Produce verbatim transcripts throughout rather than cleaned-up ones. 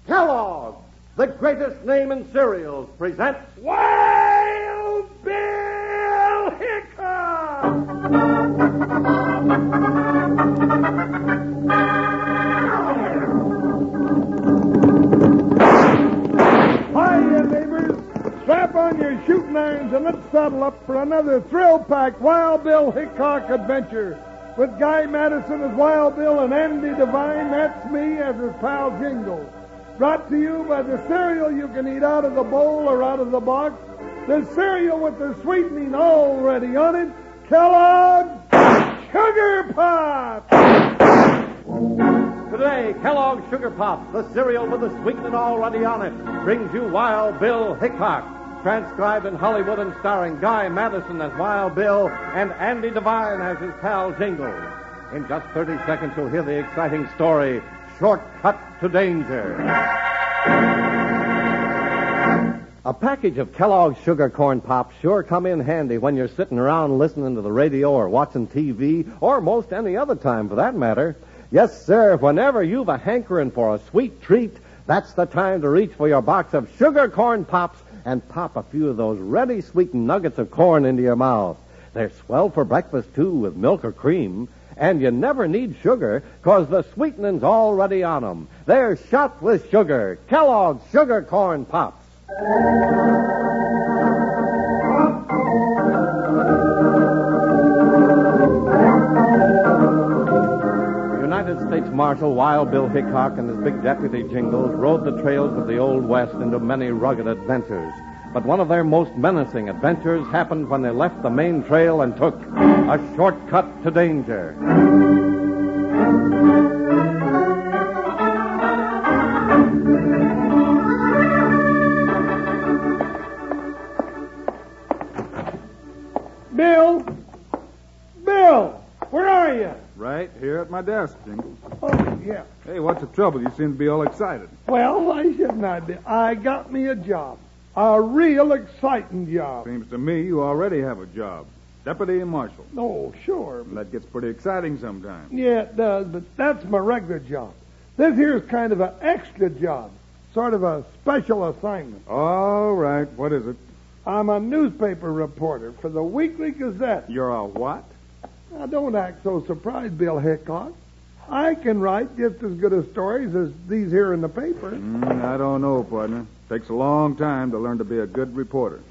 Kellogg, the greatest name in cereals, presents Wild Bill Hickok! Hiya, neighbors. Strap on your shooting irons and let's saddle up for another thrill-packed Wild Bill Hickok adventure. With Guy Madison as Wild Bill and Andy Devine, that's me as his pal Jingle. Brought to you by the cereal you can eat out of the bowl or out of the box. The cereal with the sweetening already on it. Kellogg's Sugar Pop! Today, Kellogg's Sugar Pop, the cereal with the sweetening already on it, brings you Wild Bill Hickok, transcribed in Hollywood and starring Guy Madison as Wild Bill and Andy Devine as his pal Jingle. In just thirty seconds, you'll hear the exciting story, Shortcut to Danger. A package of Kellogg's Sugar Corn Pops sure come in handy when you're sitting around listening to the radio or watching T V, or most any other time for that matter. Yes, sir, whenever you've a hankering for a sweet treat, that's the time to reach for your box of Sugar Corn Pops and pop a few of those ready sweetened nuggets of corn into your mouth. They're swell for breakfast, too, with milk or cream. And you never need sugar, because the sweetening's already on them. They're shot with sugar. Kellogg's Sugar Corn Pops. United States Marshal Wild Bill Hickok and his big deputy Jingles rode the trails of the Old West into many rugged adventures. But one of their most menacing adventures happened when they left the main trail and took a shortcut to danger. Bill? Bill! Where are you? Right here at my desk, Jingles. Oh, yeah. Hey, what's the trouble? You seem to be all excited. Well, why shouldn't I be? I got me a job. A real exciting job. Seems to me you already have a job. Deputy Marshal. Oh, sure. And that gets pretty exciting sometimes. Yeah, it does, but that's my regular job. This here's kind of an extra job. Sort of a special assignment. All right. What is it? I'm a newspaper reporter for the Weekly Gazette. You're a what? Now, don't act so surprised, Bill Hickok. I can write just as good a stories as these here in the paper. Mm, I don't know, partner. Takes a long time to learn to be a good reporter.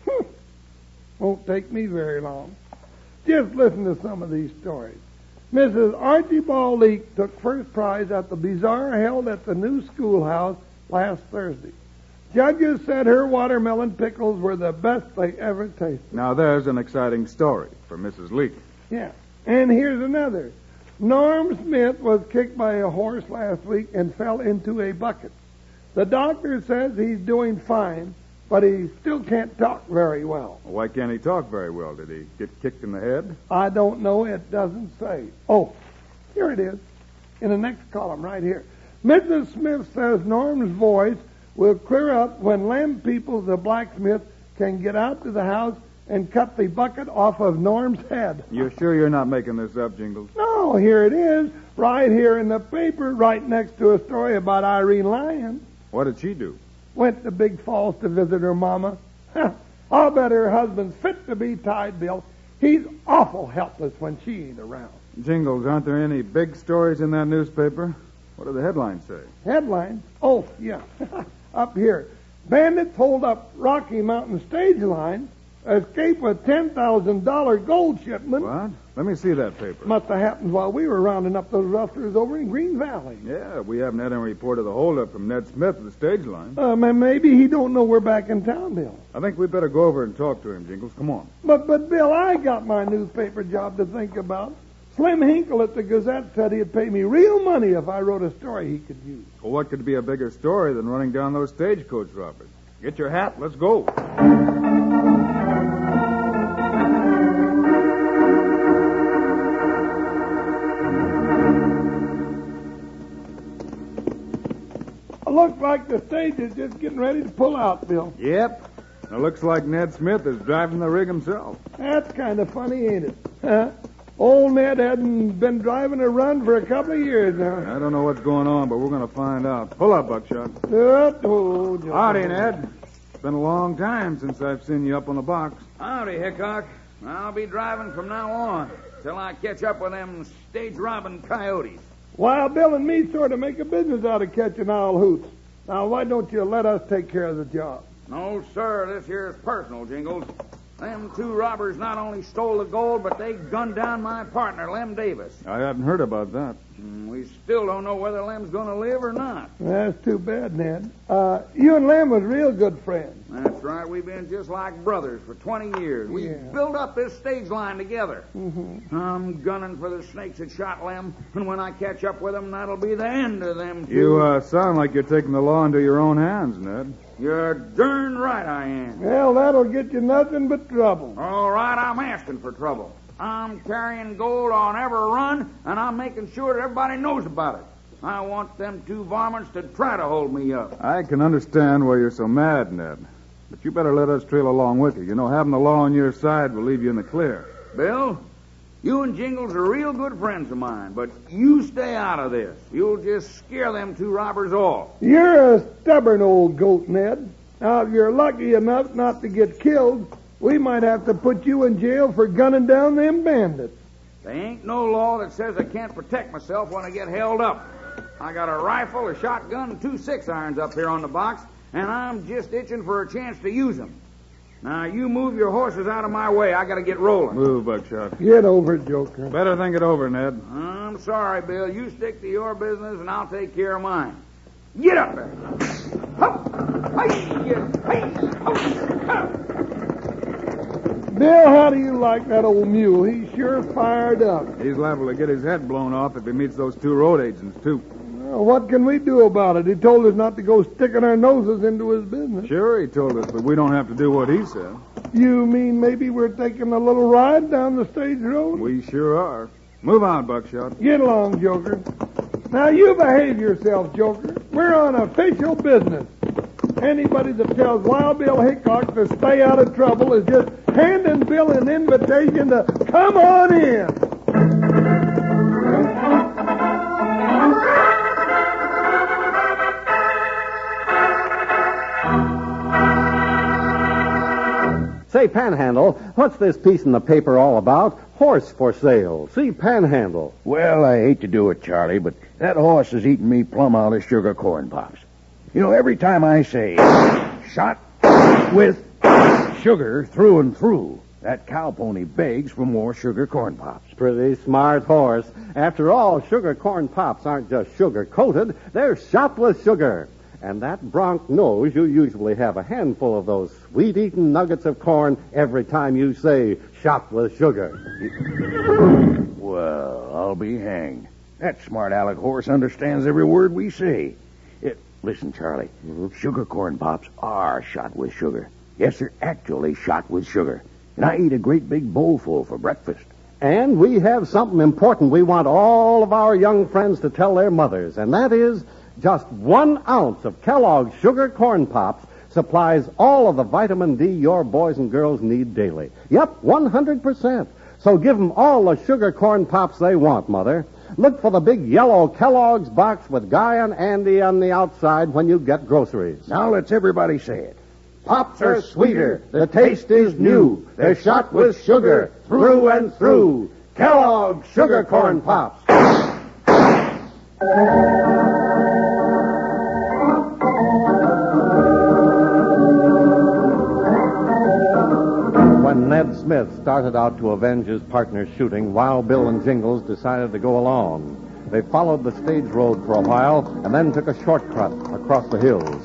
Won't take me very long. Just listen to some of these stories. Missus Archibald Leake took first prize at the bazaar held at the new schoolhouse last Thursday. Judges said her watermelon pickles were the best they ever tasted. Now, there's an exciting story for Missus Leake. Yeah. And here's another. Norm Smith was kicked by a horse last week and fell into a bucket. The doctor says he's doing fine, but he still can't talk very well. Well, why can't he talk very well? Did he get kicked in the head? I don't know. It doesn't say. Oh, here it is. In the next column right here. Missus Smith says Norm's voice will clear up when Lem Peoples, the blacksmith, can get out to the house and cut the bucket off of Norm's head. You're sure you're not making this up, Jingles? No, here it is. Right here in the paper, right next to a story about Irene Lyons. What did she do? Went to Big Falls to visit her mama. I'll bet her husband's fit to be tied, Bill. He's awful helpless when she ain't around. Jingles, aren't there any big stories in that newspaper? What do the headlines say? Headlines? Oh, yeah. Up here. Bandits hold up Rocky Mountain stage line. Escape with ten thousand dollars gold shipment. What? Let me see that paper. Must have happened while we were rounding up those rustlers over in Green Valley. Yeah, we haven't had any report of the holdup from Ned Smith at the stage line. Uh, maybe he don't know we're back in town, Bill. I think we better go over and talk to him, Jingles. Come on. But, but Bill, I got my newspaper job to think about. Slim Hinkle at the Gazette said he'd pay me real money if I wrote a story he could use. Well, what could be a bigger story than running down those stagecoach robbers? Get your hat. Let's go. Looks like the stage is just getting ready to pull out, Bill. Yep. It looks like Ned Smith is driving the rig himself. That's kind of funny, ain't it? Huh? Old Ned hadn't been driving a run for a couple of years now. I don't know what's going on, but we're going to find out. Pull up, Buckshot. Uh, oh, just- Howdy, Ned. It's been a long time since I've seen you up on the box. Howdy, Hickok. I'll be driving from now on till I catch up with them stage-robbing coyotes. Wild Bill and me sort of make a business out of catching owl hoots. Now, why don't you let us take care of the job? No, sir, this here's personal, Jingles. Them two robbers not only stole the gold, but they gunned down my partner, Lem Davis. I hadn't heard about that. Mm, We still don't know whether Lem's going to live or not. That's too bad, Ned. Uh, you and Lem was real good friends. That's right. We've been just like brothers for twenty years. We Yeah. built up this stage line together. Mm-hmm. I'm gunning for the snakes that shot Lem, and when I catch up with them, that'll be the end of them two. You uh, sound like you're taking the law into your own hands, Ned. You're darn right I am. Well, that'll get you nothing but trouble. All right, I'm asking for trouble. I'm carrying gold on every run, and I'm making sure that everybody knows about it. I want them two varmints to try to hold me up. I can understand why you're so mad, Ned. But you better let us trail along with you. You know, having the law on your side will leave you in the clear. Bill, you and Jingles are real good friends of mine, but you stay out of this. You'll just scare them two robbers off. You're a stubborn old goat, Ned. Now, if you're lucky enough not to get killed, we might have to put you in jail for gunning down them bandits. There ain't no law that says I can't protect myself when I get held up. I got a rifle, a shotgun, and two six-irons up here on the box, and I'm just itching for a chance to use them. Now, you move your horses out of my way. I got to get rolling. Move, Buckshot. Get over it, Joker. Better think it over, Ned. I'm sorry, Bill. You stick to your business, and I'll take care of mine. Get up there. Hup! Hi-ya! Hi! Hup! Bill, how do you like that old mule? He's sure fired up. He's liable to get his head blown off if he meets those two road agents, too. Well, what can we do about it? He told us not to go sticking our noses into his business. Sure, he told us, but we don't have to do what he said. You mean maybe we're taking a little ride down the stage road? We sure are. Move on, Buckshot. Get along, Joker. Now, you behave yourself, Joker. We're on official business. Anybody that tells Wild Bill Hickok to stay out of trouble is just handing Bill an invitation to come on in. Say, Panhandle, what's this piece in the paper all about? Horse for sale. See, Panhandle. Well, I hate to do it, Charlie, but that horse is eating me plumb out of sugar corn pops. You know, every time I say, shot with sugar through and through, that cow pony begs for more sugar corn pops. Pretty smart horse. After all, sugar corn pops aren't just sugar-coated. They're shot with sugar. And that Bronc knows you usually have a handful of those sweet-eating nuggets of corn every time you say, shot with sugar. Well, I'll be hanged. That smart aleck horse understands every word we say. It, listen, Charlie, Mm-hmm. sugar corn pops are shot with sugar. Yes, they're actually shot with sugar. And I eat a great big bowlful for breakfast. And we have something important we want all of our young friends to tell their mothers, and that is just one ounce of Kellogg's Sugar Corn Pops supplies all of the vitamin D your boys and girls need daily. Yep, one hundred percent. So give them all the Sugar Corn Pops they want, Mother. Look for the big yellow Kellogg's box with Guy and Andy on the outside when you get groceries. Now let's everybody say it. Pops are sweeter. The taste is new. They're shot with sugar through and through. Kellogg's Sugar Corn Pops. When Ned Smith started out to avenge his partner's shooting, Wild Bill and Jingles decided to go along. They followed the stage road for a while and then took a shortcut across the hills.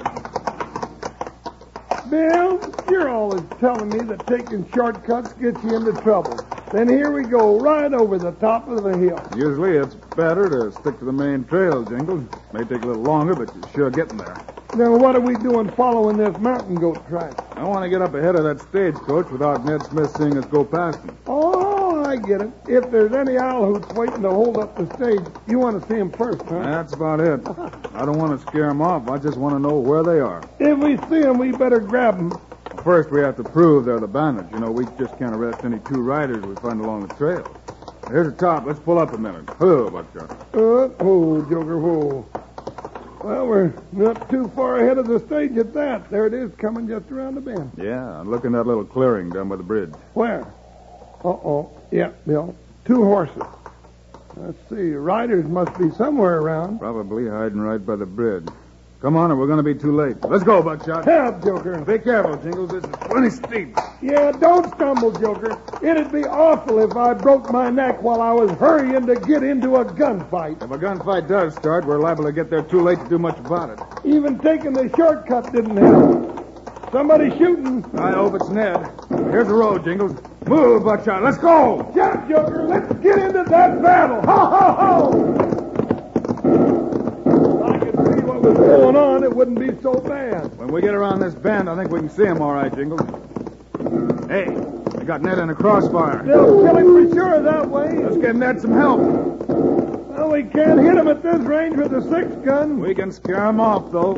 Bill, you're always telling me that taking shortcuts gets you into trouble. Then here we go, right over the top of the hill. Usually it's better to stick to the main trail, Jingles. May take a little longer, but you're sure getting there. Then what are we doing following this mountain goat track? I want to get up ahead of that stagecoach without Ned Smith seeing us go past him. Oh, I get it. If there's any owl hoots waiting to hold up the stage, you want to see them first, huh? That's about it. I don't want to scare them off. I just want to know where they are. If we see them, we better grab them. First, we have to prove they're the bandits. You know, we just can't arrest any two riders we find along the trail. Here's the top. Let's pull up a minute. Oh, Buckshot. Uh, oh, Joker, whoa. Well, we're not too far ahead of the stage at that. There it is, coming just around the bend. Yeah, I'm looking at that little clearing down by the bridge. Where? Uh-oh. Yeah, Bill. Two horses. Let's see. Riders must be somewhere around. Probably hiding right by the bridge. Come on, or we're going to be too late. Let's go, Buckshot. Help, Joker. Be careful, Jingles. This is plenty steep. Yeah, don't stumble, Joker. It'd be awful if I broke my neck while I was hurrying to get into a gunfight. If a gunfight does start, we're liable to get there too late to do much about it. Even taking the shortcut didn't help. Somebody shooting. I hope it's Ned. Here's the road, Jingles. Move, Buckshot. Let's go. Jump, Joker. Let's get into that battle. Ho, ho, ho! I could see what was going on. It wouldn't be so bad. When we get around this bend, I think we can see him all right, Jingles. Hey, we got Ned in a crossfire. They'll kill him for sure that way. Let's give Ned some help. Well, we can't hit him at this range with the six gun. We can scare him off, though.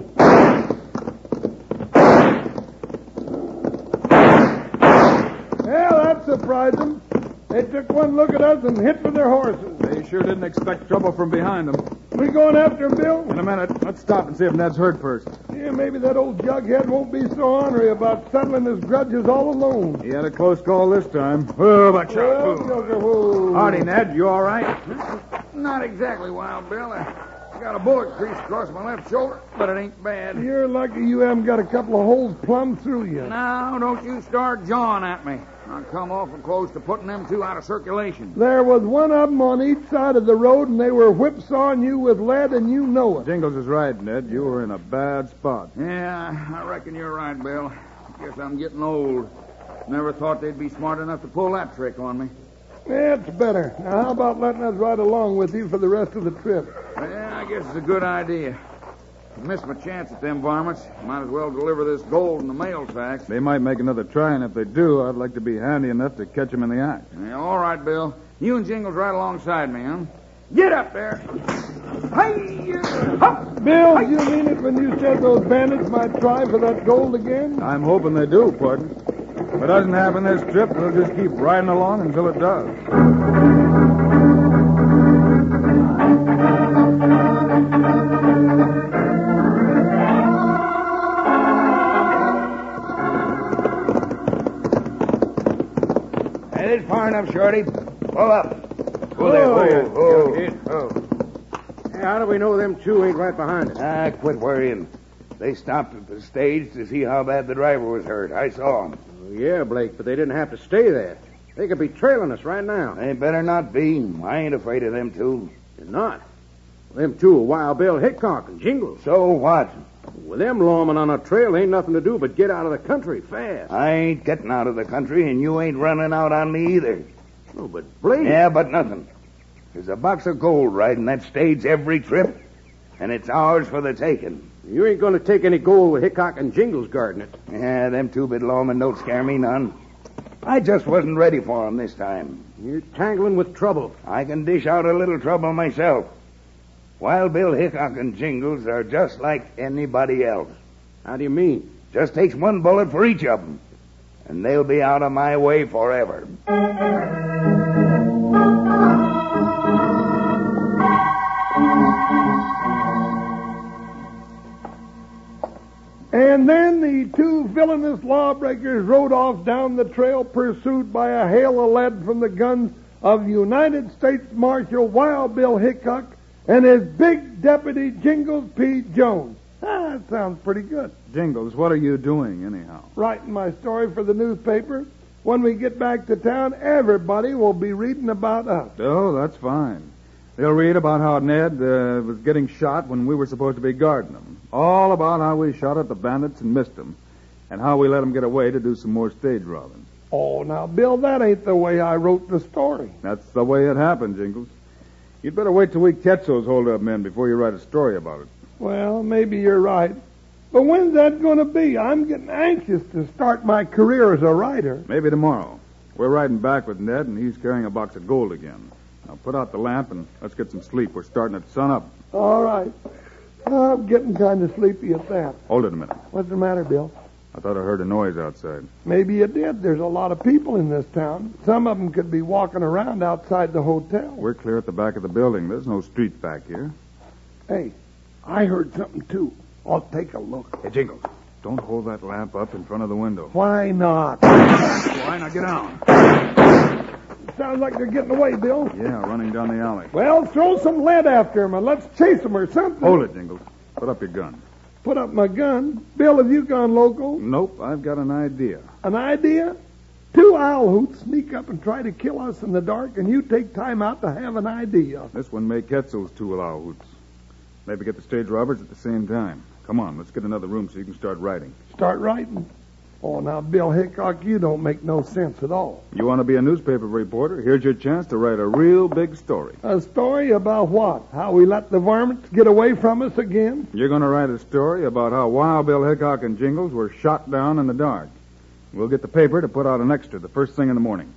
Well, that surprised them. They took one look at us and hit with their horses. They sure didn't expect trouble from behind them. We going after him, Bill? In a minute. Let's stop and see if Ned's hurt first. Yeah, maybe that old jughead won't be so ornery about settling his grudges all alone. He had a close call this time. Whoa, Buckshot. Well, Whoa. Joker, whoa. Howdy, Ned. You all right? Not exactly, Wild Bill. I got a bullet crease across my left shoulder, but it ain't bad. You're lucky you haven't got a couple of holes plumb through you. Now, don't you start jawing at me. I come awful close to putting them two out of circulation. There was one of them on each side of the road, and they were whipsawing you with lead, and you know it. Jingles is right, Ned. You were in a bad spot. Yeah, I reckon you're right, Bill. Guess I'm getting old. Never thought they'd be smart enough to pull that trick on me. That's better. Now, how about letting us ride along with you for the rest of the trip? Yeah, I guess it's a good idea. I missed my chance at them varmints. Might as well deliver this gold in the mail sacks. They might make another try, and if they do, I'd like to be handy enough to catch them in the act. Yeah, all right, Bill. You and Jingles right alongside me, huh? Get up there. Hey, up. Bill, you mean it when you said those bandits might try for that gold again? I'm hoping they do, Pardon. If it doesn't happen this trip, we'll just keep riding along until it does. That is far enough, Shorty. Pull up. Pull there. Whoa, Oh, whoa. oh. Hey, how do we know them two ain't right behind us? Ah, quit worrying. They stopped at the stage to see how bad the driver was hurt. I saw him. Yeah, Blake, but they didn't have to stay there. They could be trailing us right now. They better not be. I ain't afraid of them two. You're not. Them two are Wild Bill Hickok and Jingles. So what? With them lawmen on a trail, ain't nothing to do but get out of the country fast. I ain't getting out of the country, and you ain't running out on me either. Oh, but Blake... Yeah, but nothing. There's a box of gold riding that stage every trip, and it's ours for the taking. You ain't going to take any gold with Hickok and Jingles guarding it. Yeah, them two-bit lawmen don't scare me none. I just wasn't ready for 'em this time. You're tangling with trouble. I can dish out a little trouble myself. Wild Bill Hickok and Jingles are just like anybody else. How do you mean? Just takes one bullet for each of 'em, and they'll be out of my way forever. And then the two villainous lawbreakers rode off down the trail pursued by a hail of lead from the guns of United States Marshal Wild Bill Hickok and his big deputy Jingles P. Jones. Ah, that sounds pretty good. Jingles, what are you doing, anyhow? Writing my story for the newspaper. When we get back to town, everybody will be reading about us. Oh, that's fine. They'll read about how Ned uh, was getting shot when we were supposed to be guarding him. All about how we shot at the bandits and missed them, and how we let them get away to do some more stage robbing. Oh, now, Bill, that ain't the way I wrote the story. That's the way it happened, Jingles. You'd better wait till we catch those hold-up men before you write a story about it. Well, maybe you're right. But when's that going to be? I'm getting anxious to start my career as a writer. Maybe tomorrow. We're riding back with Ned, and he's carrying a box of gold again. Now, put out the lamp, and let's get some sleep. We're starting at sun up. All right. I'm getting kind of sleepy at that. Hold it a minute. What's the matter, Bill? I thought I heard a noise outside. Maybe you did. There's a lot of people in this town. Some of them could be walking around outside the hotel. We're clear at the back of the building. There's no street back here. Hey, I heard something, too. I'll take a look. Hey, Jingles, don't hold that lamp up in front of the window. Why not? Why not get down? Sounds like they're getting away, Bill. Yeah, running down the alley. Well, throw some lead after them and let's chase them or something. Hold it, Jingles. Put up your gun. Put up my gun. Bill, have you gone local? Nope, I've got an idea. An idea? Two owl hoots sneak up and try to kill us in the dark, and you take time out to have an idea. This one may catch those two allow hoots. Maybe get the stage robbers at the same time. Come on, let's get another room so you can start writing. Start writing? Oh, now, Bill Hickok, you don't make no sense at all. You want to be a newspaper reporter? Here's your chance to write a real big story. A story about what? How we let the varmints get away from us again? You're going to write a story about how Wild Bill Hickok and Jingles were shot down in the dark. We'll get the paper to put out an extra the first thing in the morning.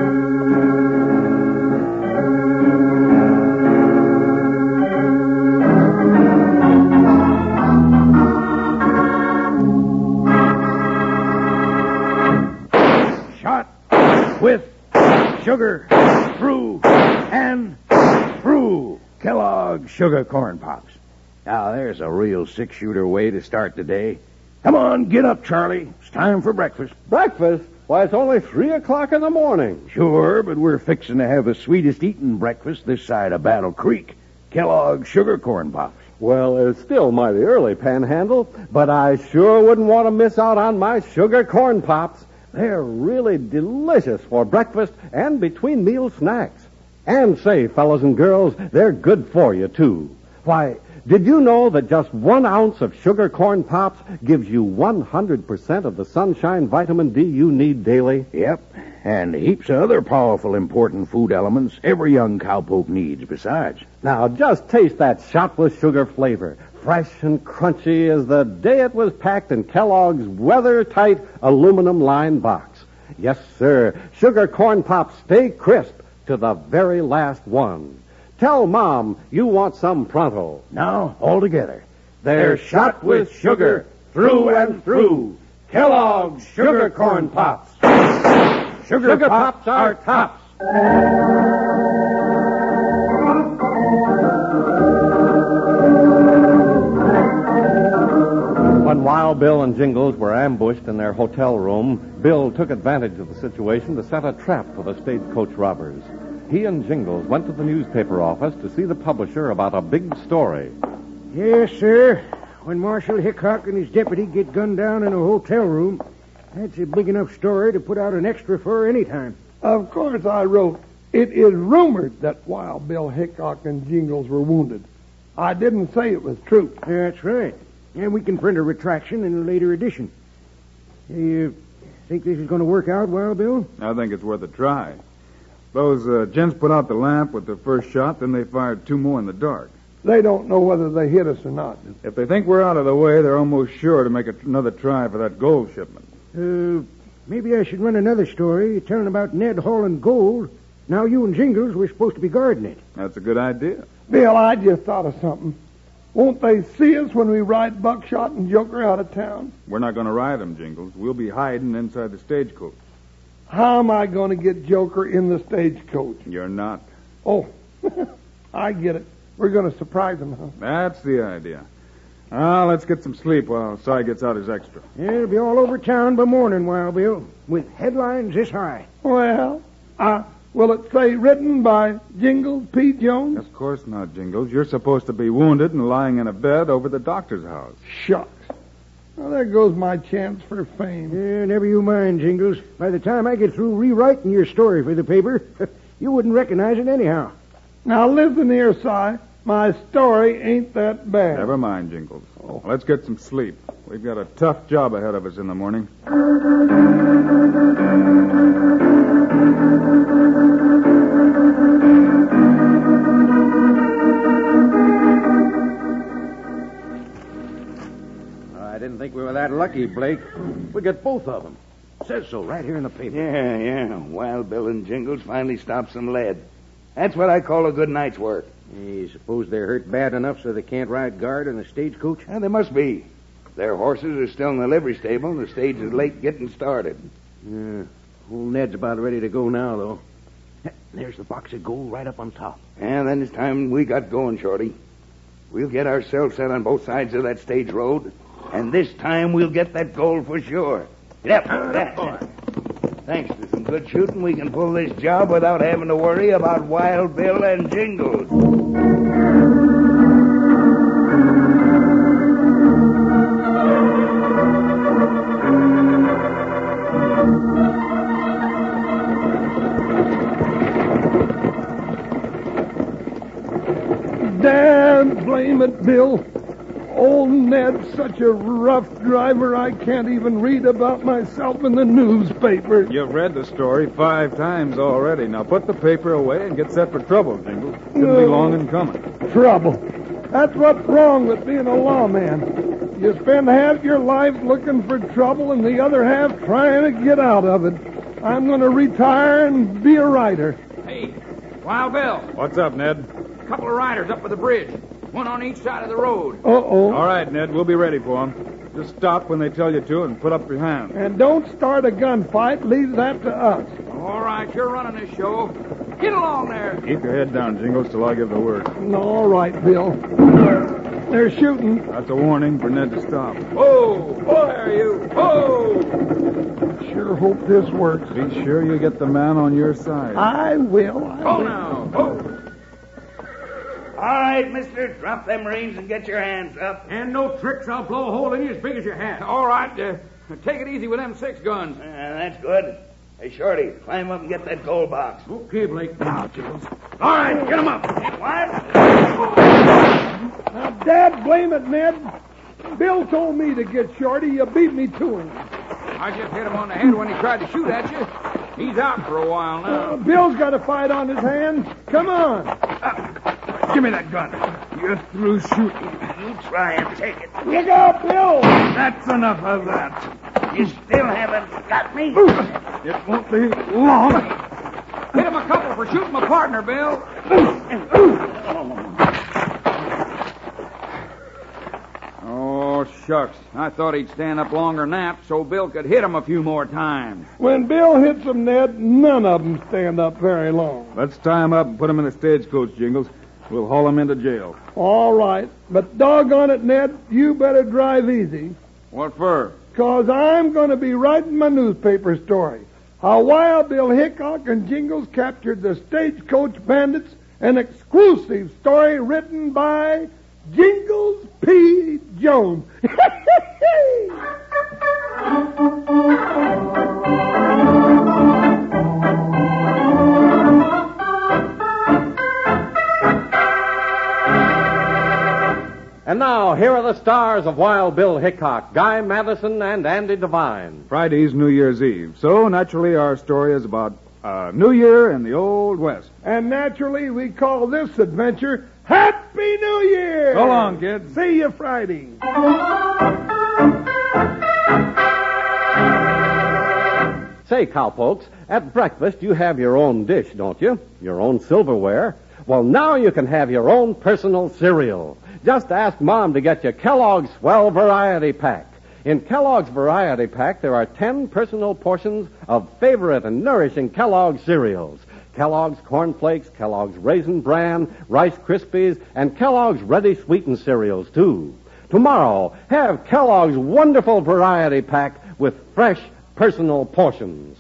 With sugar through and through Kellogg's Sugar Corn Pops. Now, there's a real six-shooter way to start the day. Come on, get up, Charlie. It's time for breakfast. Breakfast? Why, it's only three o'clock in the morning. Sure, but we're fixing to have the sweetest eating breakfast this side of Battle Creek. Kellogg's Sugar Corn Pops. Well, it's still mighty early, Panhandle, but I sure wouldn't want to miss out on my Sugar Corn Pops. They're really delicious for breakfast and between meal snacks. And say, fellas and girls, they're good for you, too. Why, did you know that just one ounce of Sugar Corn Pops gives you one hundred percent of the sunshine vitamin D you need daily? Yep, and heaps of other powerful, important food elements every young cowpoke needs besides. Now, just taste that shot with sugar flavor. Fresh and crunchy as the day it was packed in Kellogg's weather-tight aluminum-lined box. Yes, sir, Sugar Corn Pops stay crisp to the very last one. Tell Mom you want some pronto. Now, all together. They're shot with sugar through and through. Kellogg's Sugar Corn Pops. Sugar, sugar Pops are tops. When Wild Bill and Jingles were ambushed in their hotel room, Bill took advantage of the situation to set a trap for the stagecoach robbers. He and Jingles went to the newspaper office to see the publisher about a big story. Yes, sir. When Marshal Hickok and his deputy get gunned down in a hotel room, that's a big enough story to put out an extra for any time. Of course I wrote, it is rumored that Wild Bill Hickok and Jingles were wounded. I didn't say it was true. That's right. And we can print a retraction in a later edition. You think this is going to work out, Wild Bill? I think it's worth a try. Those uh, gents put out the lamp with their first shot, then they fired two more in the dark. They don't know whether they hit us or not. If they think we're out of the way, they're almost sure to make a, another try for that gold shipment. Uh, maybe I should run another story telling about Ned hauling gold. Now you and Jingles were supposed to be guarding it. That's a good idea. Bill, I just thought of something. Won't they see us when we ride Buckshot and Joker out of town? We're not going to ride them, Jingles. We'll be hiding inside the stagecoach. How am I going to get Joker in the stagecoach? You're not. Oh, I get it. We're going to surprise him, huh? That's the idea. Now, let's get some sleep while Si gets out his extra. Yeah, it'll be all over town by morning, Wild Bill, with headlines this high. Well, uh, will it say written by Jingles P. Jones? Of course not, Jingles. You're supposed to be wounded and lying in a bed over the doctor's house. Shucks. Well, there goes my chance for fame. Yeah, never you mind, Jingles. By the time I get through rewriting your story for the paper, you wouldn't recognize it anyhow. Now, listen here, Si. My story ain't that bad. Never mind, Jingles. Oh. Let's get some sleep. We've got a tough job ahead of us in the morning. I didn't think we were that lucky, Blake. We got both of them. Says so right here in the paper. Yeah, yeah. Wild Bill and Jingles finally stopped some lead. That's what I call a good night's work. You suppose they're hurt bad enough so they can't ride guard in the stagecoach? And they must be. Their horses are still in the livery stable, and the stage is late getting started. Yeah, old Ned's about ready to go now, though. There's the box of gold right up on top. And then it's time we got going, Shorty. We'll get ourselves set on both sides of that stage road, and this time we'll get that gold for sure. Yep, that boy. Thanks to some good shooting, we can pull this job without having to worry about Wild Bill and Jingles. Damn, blame it, Bill. Old Ned's such a rough driver, I can't even read about myself in the newspaper. You've read the story five times already. Now put the paper away and get set for trouble, Jingles. Couldn't be long in coming. Trouble. That's what's wrong with being a lawman. You spend half your life looking for trouble and the other half trying to get out of it. I'm going to retire and be a writer. Hey, Wild Bill. What's up, Ned? A couple of riders up at the bridge. One on each side of the road. Uh-oh. All right, Ned, we'll be ready for 'em. Just stop when they tell you to and put up your hand. And don't start a gunfight. Leave that to us. All right, you're running this show. Get along there. Keep your head down, Jingles, till I give the word. All right, Bill. They're shooting. That's a warning for Ned to stop. Whoa! Whoa there, you! Whoa! Sure hope this works. Be sure you get the man on your side. I will. I Oh, will. now! Oh! All right, mister, drop them reins and get your hands up. And no tricks, I'll blow a hole in you as big as your hat. All right, uh, take it easy with them six guns. Uh, that's good. Hey, Shorty, climb up and get that gold box. Okay, Blake. Now, Jingles. All right, get him up. What? Now, Dad, blame it, Ned. Bill told me to get Shorty. You beat me to him. I just hit him on the head when he tried to shoot at you. He's out for a while now. Uh, Bill's got a fight on his hands. Come on. Give me that gun. You're through shooting. You try and take it. Look out, Bill. That's enough of that. You still haven't got me. It won't be long. Hit him a couple for shooting my partner, Bill. Oh, shucks. I thought he'd stand up longer than that so Bill could hit him a few more times. When Bill hits them, Ned, none of them stand up very long. Let's tie him up and put him in a stagecoach, Jingles. We'll haul him into jail. All right. But doggone it, Ned, you better drive easy. What for? Because I'm going to be writing my newspaper story. How Wild Bill Hickok and Jingles captured the Stagecoach Bandits. An exclusive story written by Jingles P. Jones. And now, here are the stars of Wild Bill Hickok, Guy Madison and Andy Devine. Friday's New Year's Eve. So, naturally, our story is about uh, New Year in the Old West. And naturally, we call this adventure Happy New Year! So long, kids. See you Friday. Say, cowpokes, at breakfast you have your own dish, don't you? Your own silverware. Well, now you can have your own personal cereal. Just ask Mom to get you Kellogg's Swell Variety Pack. In Kellogg's Variety Pack, there are ten personal portions of favorite and nourishing Kellogg's cereals. Kellogg's Corn Flakes, Kellogg's Raisin Bran, Rice Krispies, and Kellogg's Ready Sweetened cereals, too. Tomorrow, have Kellogg's wonderful Variety Pack with fresh personal portions.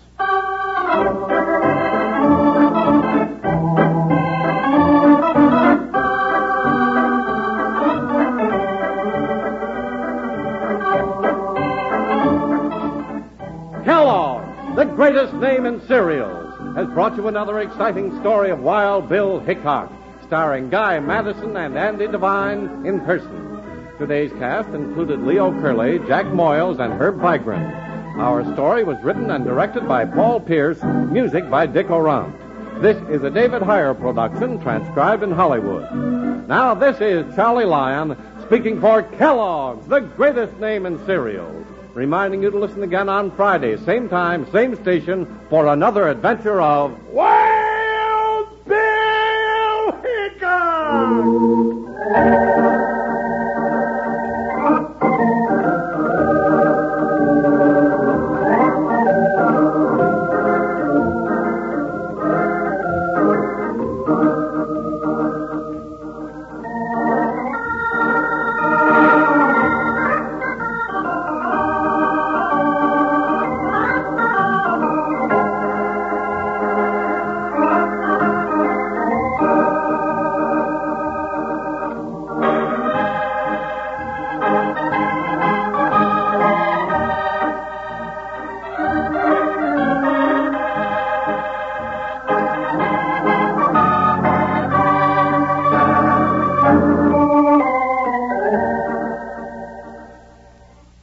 Kellogg, the greatest name in cereals, has brought you another exciting story of Wild Bill Hickok, starring Guy Madison and Andy Devine in person. Today's cast included Leo Curley, Jack Moyles, and Herb Vigran. Our story was written and directed by Paul Pierce, music by Dick Orant. This is a David Heyer production, transcribed in Hollywood. Now, this is Charlie Lyon speaking for Kellogg's, the greatest name in cereals, reminding you to listen again on Friday, same time, same station, for another adventure of Wild